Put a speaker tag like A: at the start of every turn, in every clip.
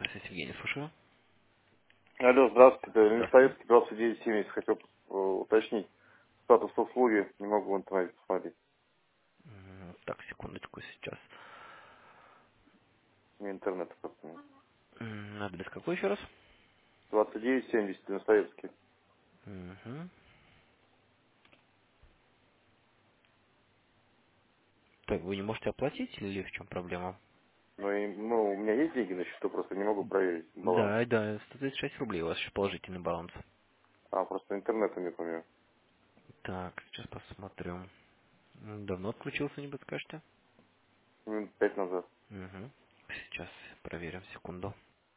A: Здравствуйте, Евгений, слушаю.
B: Алло, здравствуйте.
A: Здравствуйте.
B: Листоевский, 2970. Хотел уточнить статус услуги. Не могу в интернете посмотреть.
A: Так, секундочку сейчас.
B: У меня интернета просто нет.
A: Адрес какой еще раз?
B: 2970, Листоевский.
A: Мгм. Так, вы не можете оплатить или в чем проблема?
B: Ну, у меня есть деньги на счету, просто не могу проверить баланс.
A: Да, 136 рублей, у вас еще положительный баланс.
B: А, просто интернета нет у меня.
A: Так, сейчас посмотрю. Давно отключился, не подскажете?
B: Минут 5 назад.
A: Угу. Сейчас проверим, секунду.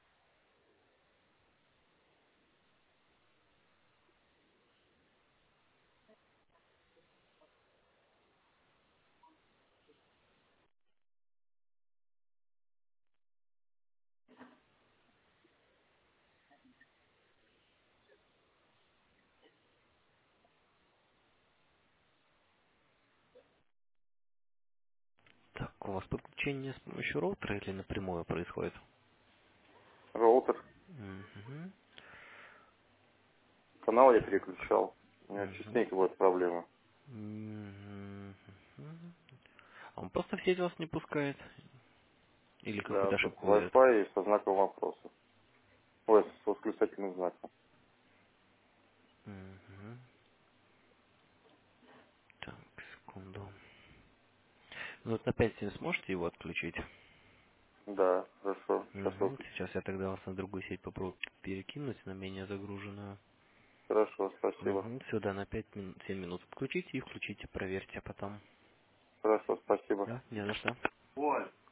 A: Так, у вас подключение с помощью роутера или напрямую происходит?
B: Роутер.
A: Угу.
B: Канал я переключал. У меня
A: Угу.
B: частенько бывает проблема.
A: А он просто в сеть вас не пускает? Или
B: Да,
A: какую-то
B: просто
A: ошибку выдает?
B: Wi-Fi со знаком вопроса. Ой, с восклицательным знаком.
A: Мгм. Так, секунду. Ну вот на 5-7 сможете его отключить?
B: Да, хорошо. Сейчас
A: Мгм.
B: выключу.
A: Сейчас я тогда вас на другую сеть попробую перекинуть, на менее загруженную.
B: Хорошо, спасибо.
A: Угу. Сюда на 5-7 минут отключите и включите, проверьте потом.
B: Хорошо, спасибо.
A: Да, не за что.
B: Ой.